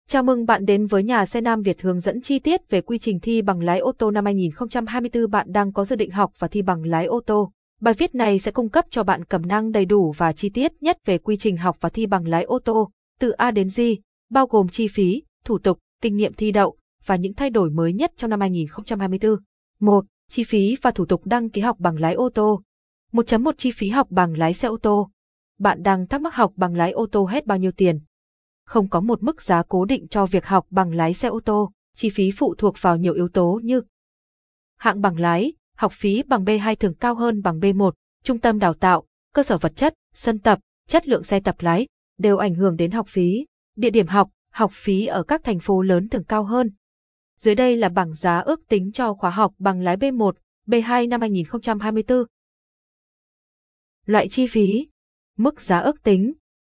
Chào mừng bạn đến với nhà xe Nam Việt hướng dẫn chi tiết về quy trình thi bằng lái ô tô năm 2024. Bạn đang có dự định học và thi bằng lái ô tô. Bài viết này sẽ cung cấp cho bạn cẩm nang đầy đủ và chi tiết nhất về quy trình học và thi bằng lái ô tô, từ A đến Z, bao gồm chi phí, thủ tục, kinh nghiệm thi đậu và những thay đổi mới nhất trong năm 2024. 1. Chi phí và thủ tục đăng ký học bằng lái ô tô. 1.1 Chi phí học bằng lái xe ô tô. Bạn đang thắc mắc học bằng lái ô tô hết bao nhiêu tiền? Không có một mức giá cố định cho việc học bằng lái xe ô tô, chi phí phụ thuộc vào nhiều yếu tố như hạng bằng lái, học phí bằng B2 thường cao hơn bằng B1, trung tâm đào tạo, cơ sở vật chất, sân tập, chất lượng xe tập lái, đều ảnh hưởng đến học phí. Địa điểm học phí ở các thành phố lớn thường cao hơn. Dưới đây là bảng giá ước tính cho khóa học bằng lái B1, B2 năm 2024. Loại chi phí. Mức giá ước tính.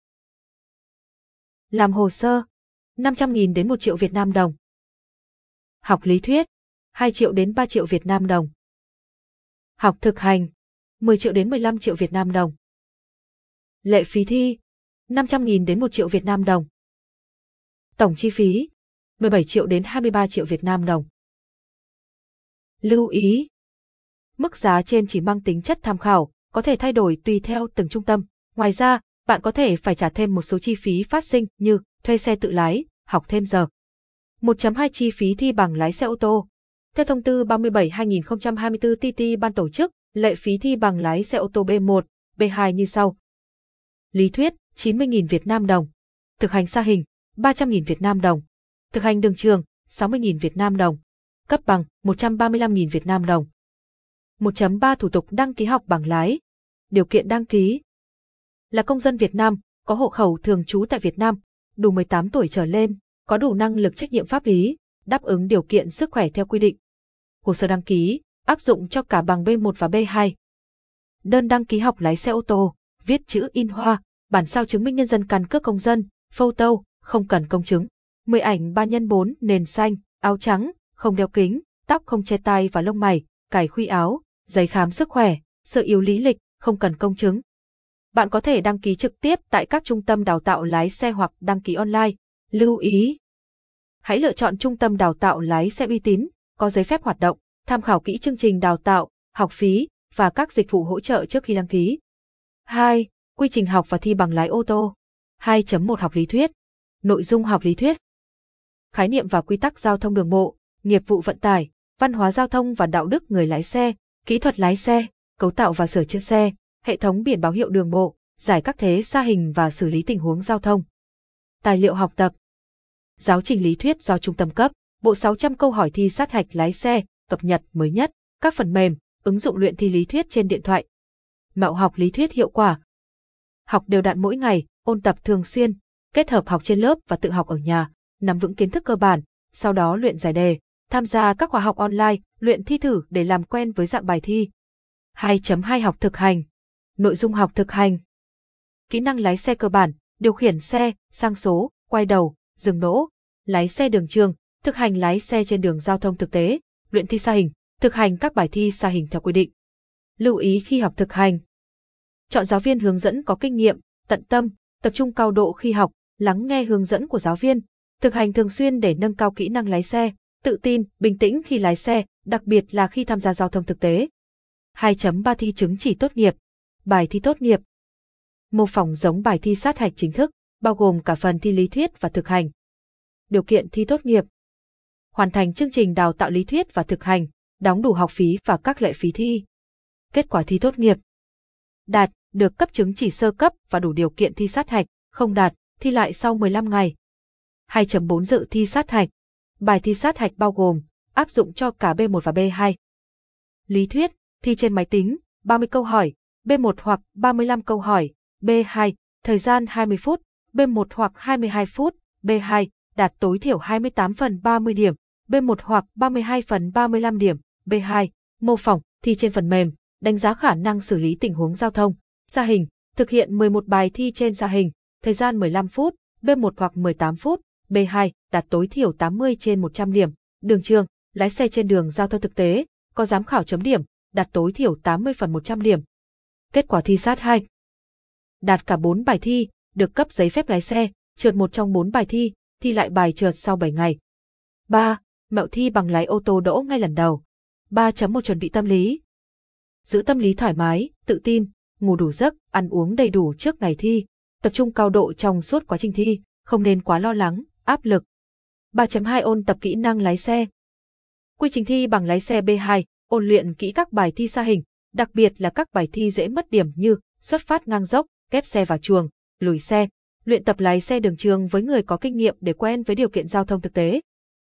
Làm hồ sơ 500.000 đến 1 triệu Việt Nam đồng. Học lý thuyết 2 triệu đến 3 triệu Việt Nam đồng. Học thực hành 10 triệu đến 15 triệu Việt Nam đồng. Lệ phí thi 500.000 đến 1 triệu Việt Nam đồng. Tổng chi phí 17 triệu đến 23 triệu Việt Nam đồng. Lưu ý. Mức giá trên chỉ mang tính chất tham khảo, có thể thay đổi tùy theo từng trung tâm. Ngoài ra, bạn có thể phải trả thêm một số chi phí phát sinh như thuê xe tự lái, học thêm giờ. 1.2 Chi phí thi bằng lái xe ô tô. Theo thông tư 37/2024 TT ban tổ chức, lệ phí thi bằng lái xe ô tô B1, B2 như sau. Lý thuyết 90.000 Việt Nam đồng. Thực hành xa hình 300.000 Việt Nam đồng. Thực hành đường trường 60.000 Việt Nam đồng. Cấp bằng 135.000 Việt Nam đồng. 1.3 Thủ tục đăng ký học bằng lái. Điều kiện đăng ký. Là công dân Việt Nam, có hộ khẩu thường trú tại Việt Nam, đủ 18 tuổi trở lên, có đủ năng lực trách nhiệm pháp lý, đáp ứng điều kiện sức khỏe theo quy định. Hồ sơ đăng ký áp dụng cho cả bằng B1 và B2. Đơn đăng ký học lái xe ô tô, viết chữ in hoa, bản sao chứng minh nhân dân, căn cước công dân, photo, không cần công chứng. 10 ảnh 3x4 nền xanh, áo trắng, không đeo kính, tóc không che tai và lông mày, cài khuy áo, giấy khám sức khỏe, sơ yếu lý lịch, không cần công chứng. Bạn có thể đăng ký trực tiếp tại các trung tâm đào tạo lái xe hoặc đăng ký online. Lưu ý. Hãy lựa chọn trung tâm đào tạo lái xe uy tín, có giấy phép hoạt động, tham khảo kỹ chương trình đào tạo, học phí và các dịch vụ hỗ trợ trước khi đăng ký. 2. Quy trình học và thi bằng lái ô tô. 2.1 Học lý thuyết. Nội dung học lý thuyết. Khái niệm và quy tắc giao thông đường bộ, nghiệp vụ vận tải, văn hóa giao thông và đạo đức người lái xe, kỹ thuật lái xe, cấu tạo và sửa chữa xe, hệ thống biển báo hiệu đường bộ, giải các thế xa hình và xử lý tình huống giao thông. Tài liệu học tập. Giáo trình lý thuyết do trung tâm cấp, bộ 600 câu hỏi thi sát hạch lái xe, cập nhật mới nhất, các phần mềm, ứng dụng luyện thi lý thuyết trên điện thoại. Mẹo học lý thuyết hiệu quả. Học đều đặn mỗi ngày, ôn tập thường xuyên, kết hợp học trên lớp và tự học ở nhà, nắm vững kiến thức cơ bản, sau đó luyện giải đề, tham gia các khóa học online, luyện thi thử để làm quen với dạng bài thi. 2.2 Học thực hành. Nội dung học thực hành. Kỹ năng lái xe cơ bản, điều khiển xe, sang số, quay đầu, dừng đỗ, lái xe đường trường, thực hành lái xe trên đường giao thông thực tế, luyện thi xa hình, thực hành các bài thi xa hình theo quy định. Lưu ý khi học thực hành. Chọn giáo viên hướng dẫn có kinh nghiệm, tận tâm, tập trung cao độ khi học, lắng nghe hướng dẫn của giáo viên, thực hành thường xuyên để nâng cao kỹ năng lái xe, tự tin, bình tĩnh khi lái xe, đặc biệt là khi tham gia giao thông thực tế. 2.3 Thi chứng chỉ tốt nghiệp. Bài thi tốt nghiệp. Mô phỏng giống bài thi sát hạch chính thức, bao gồm cả phần thi lý thuyết và thực hành. Điều kiện thi tốt nghiệp. Hoàn thành chương trình đào tạo lý thuyết và thực hành, đóng đủ học phí và các lệ phí thi. Kết quả thi tốt nghiệp. Đạt, được cấp chứng chỉ sơ cấp và đủ điều kiện thi sát hạch, không đạt, thi lại sau 15 ngày. 2.4 Dự thi sát hạch. Bài thi sát hạch bao gồm, áp dụng cho cả B1 và B2. Lý thuyết, thi trên máy tính, 30 câu hỏi, B1 hoặc 35 câu hỏi, B2, thời gian 20 phút, B1 hoặc 22 phút, B2, đạt tối thiểu 28/30 điểm, B1 hoặc 32/35 điểm, B2, mô phỏng, thi trên phần mềm, đánh giá khả năng xử lý tình huống giao thông, xa hình, thực hiện 11 bài thi trên xa hình, thời gian 15 phút, B1 hoặc 18 phút, B2, đạt tối thiểu 80/100 điểm, đường trường, lái xe trên đường giao thông thực tế, có giám khảo chấm điểm, đạt tối thiểu 80/100 điểm. Kết quả thi sát hạch. Đạt cả 4 bài thi, được cấp giấy phép lái xe, trượt một trong 4 bài thi, thi lại bài trượt sau 7 ngày. 3. Mẹo thi bằng lái ô tô đỗ ngay lần đầu. 3.1 Chuẩn bị tâm lý. Giữ tâm lý thoải mái, tự tin, ngủ đủ giấc, ăn uống đầy đủ trước ngày thi, tập trung cao độ trong suốt quá trình thi, không nên quá lo lắng, áp lực. 3.2 Ôn tập kỹ năng lái xe. Quy trình thi bằng lái xe B2, ôn luyện kỹ các bài thi xa hình, đặc biệt là các bài thi dễ mất điểm như xuất phát ngang dốc, ghép xe vào chuồng, lùi xe. Luyện tập lái xe đường trường với người có kinh nghiệm để quen với điều kiện giao thông thực tế.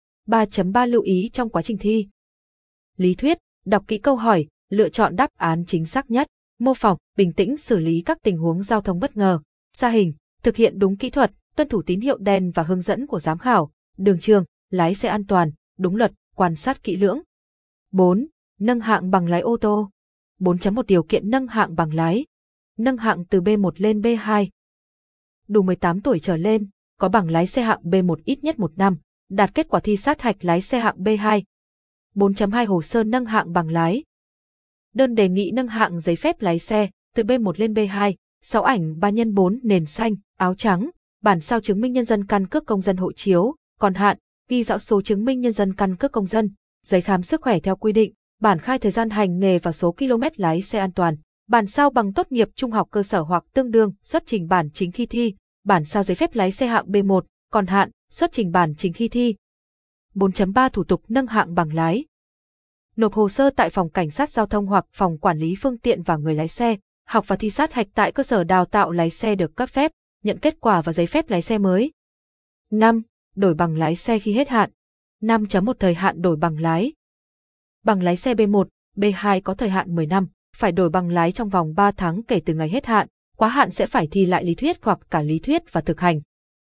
3.3 Lưu ý trong quá trình thi. Lý thuyết, đọc kỹ câu hỏi, lựa chọn đáp án chính xác nhất. Mô phỏng, bình tĩnh xử lý các tình huống giao thông bất ngờ. Xa hình, thực hiện đúng kỹ thuật, tuân thủ tín hiệu đèn và hướng dẫn của giám khảo. Đường trường, lái xe an toàn, đúng luật, quan sát kỹ lưỡng. 4. Nâng hạng bằng lái ô tô. 4.1 Điều kiện nâng hạng bằng lái. Nâng hạng từ B1 lên B2. Đủ 18 tuổi trở lên, có bằng lái xe hạng B1 ít nhất 1 năm, đạt kết quả thi sát hạch lái xe hạng B2. 4.2 Hồ sơ nâng hạng bằng lái. Đơn đề nghị nâng hạng giấy phép lái xe từ B1 lên B2, 6 ảnh 3x4 nền xanh, áo trắng, bản sao chứng minh nhân dân, căn cước công dân, hộ chiếu, còn hạn, ghi rõ số chứng minh nhân dân, căn cước công dân, giấy khám sức khỏe theo quy định, bản khai thời gian hành nghề và số km lái xe an toàn, bản sao bằng tốt nghiệp trung học cơ sở hoặc tương đương, xuất trình bản chính khi thi, bản sao giấy phép lái xe hạng B1, còn hạn, xuất trình bản chính khi thi. 4.3 Thủ tục nâng hạng bằng lái. Nộp hồ sơ tại phòng cảnh sát giao thông hoặc phòng quản lý phương tiện và người lái xe, học và thi sát hạch tại cơ sở đào tạo lái xe được cấp phép, nhận kết quả và giấy phép lái xe mới. 5. Đổi bằng lái xe khi hết hạn. 5.1 Thời hạn đổi bằng lái. Bằng lái xe B1, B2 có thời hạn 10 năm, phải đổi bằng lái trong vòng 3 tháng kể từ ngày hết hạn, quá hạn sẽ phải thi lại lý thuyết hoặc cả lý thuyết và thực hành.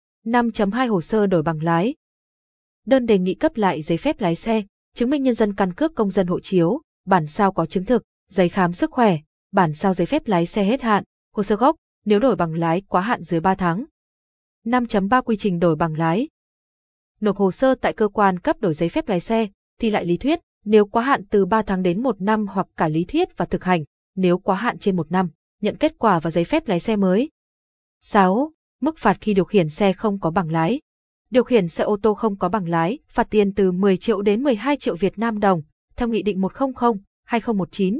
5.2 Hồ sơ đổi bằng lái. Đơn đề nghị cấp lại giấy phép lái xe, chứng minh nhân dân, căn cước công dân, hộ chiếu, bản sao có chứng thực, giấy khám sức khỏe, bản sao giấy phép lái xe hết hạn, hồ sơ gốc, nếu đổi bằng lái quá hạn dưới 3 tháng. 5.3 Quy trình đổi bằng lái. Nộp hồ sơ tại cơ quan cấp đổi giấy phép lái xe, thi lại lý thuyết, nếu quá hạn từ 3 tháng đến 1 năm hoặc cả lý thuyết và thực hành, nếu quá hạn trên 1 năm, nhận kết quả và giấy phép lái xe mới. 6. Mức phạt khi điều khiển xe không có bằng lái. Điều khiển xe ô tô không có bằng lái, phạt tiền từ 10 triệu đến 12 triệu Việt Nam đồng, theo Nghị định 100/2019,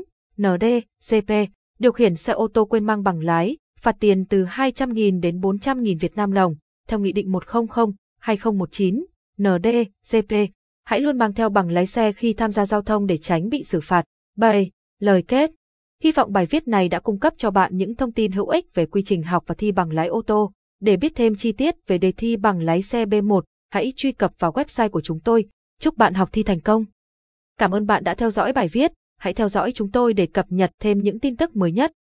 ND-CP. Điều khiển xe ô tô quên mang bằng lái, phạt tiền từ 200.000 đến 400.000 Việt Nam đồng, theo Nghị định 100/2019, ND-CP. Hãy luôn mang theo bằng lái xe khi tham gia giao thông để tránh bị xử phạt. 7. Lời kết. Hy vọng bài viết này đã cung cấp cho bạn những thông tin hữu ích về quy trình học và thi bằng lái ô tô. Để biết thêm chi tiết về đề thi bằng lái xe B1, hãy truy cập vào website của chúng tôi. Chúc bạn học thi thành công. Cảm ơn bạn đã theo dõi bài viết. Hãy theo dõi chúng tôi để cập nhật thêm những tin tức mới nhất.